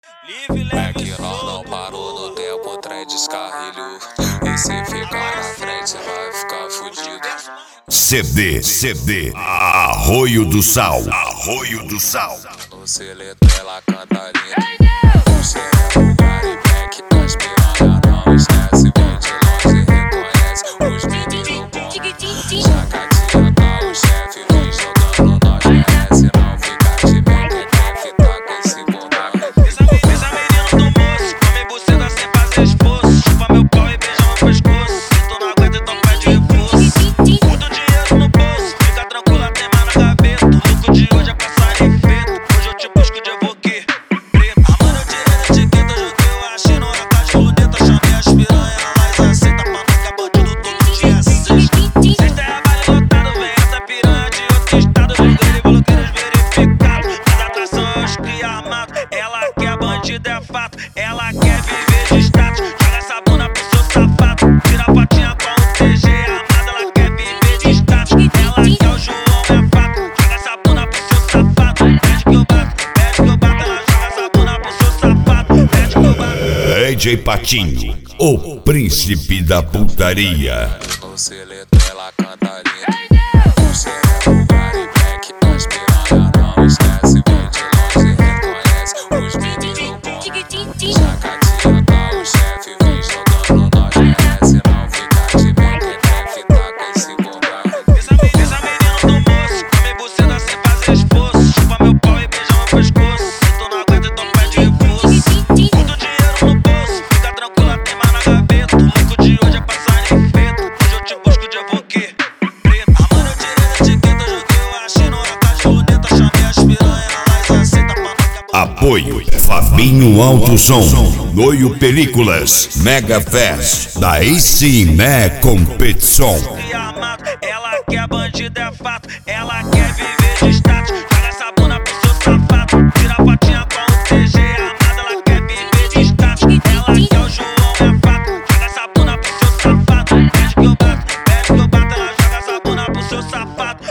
É que nós não parou no tempo, o trem descarrilhou. E se ficar na frente vai ficar fudido. CD, Arroio do Sal. No seleto ela canta lindo. O sereno Garibeck, as piranha não esquece. Vem de longe, reconhece os meninos bons. Jacatinha tá o chefe, vem jogando, nós merece. Não fica de mequetrefe, tá com esse bundão. Essa menina do moço, come buceta sem fazer esforço. Chupa meu pau e beija meu pescoço. Se tu não aguenta, então pede reforço. Muito dinheiro no bolso, fica tranquila, tem mais na gaveta. O lucro de hoje é passarinho feito. Hoje eu te busco de evoque preto. A mano eu tirei da etiqueta, joguei o achino na caixa de luneta. Chamei as piranha, elas aceita pra nós que é bandido todo dia sexta. Sexta é baile lotado, vem essa piranha de outro estado. Joguei e bloqueiros verificados. Mas a atração é os cria armado. Ela quer bandido, é fato. Ela quer viver de status. Joga essa bunda pro seu safado. Tira a fotinha com o TG armado. Ela quer viver de status. Ela quer o João, é fato. Joga essa bunda pro seu safado. Pede que eu bato, pede que eu bato. Ela joga essa bunda pro seu safado. Pede que eu bato. DJ Patinho, o príncipe da putaria. No seleto ela canta lindo. O sereno Garibeck, as piranha não esquece. Vem de longe, reconhece os meninos bons. Jacatinha tá o chefe, vem jogando, nós merece. Não fica de mequetrefe, tá com esse bundão. Essa menina do moço, come buceta sem fazer esforço. Chupa meu pau e beija meu pescoço. Se tu não aguenta, então pede reforço. Muito dinheiro no bolso, fica tranquila, tem mais na gaveta. O lucro de hoje é passarinho feito. Hoje eu te busco de evoque preto. A mano eu tirei da etiqueta, joguei o achino na caixa de luneta. Chamei as piranha, elas aceita pra nós que é bandido. Apoio Fabinho Alto Som, Noio Películas, Mega Fest, daí sim, né, competição. Cria armado, ela quer bandido, é fato. Ela quer viver de status. Joga essa bunda pro seu safado. Tira a fotinha com o TG armado. Ela quer viver de status. Ela quer o João, é fato. Joga essa bunda pro seu safado. Pede que eu bato, ela joga essa bunda pro seu safado.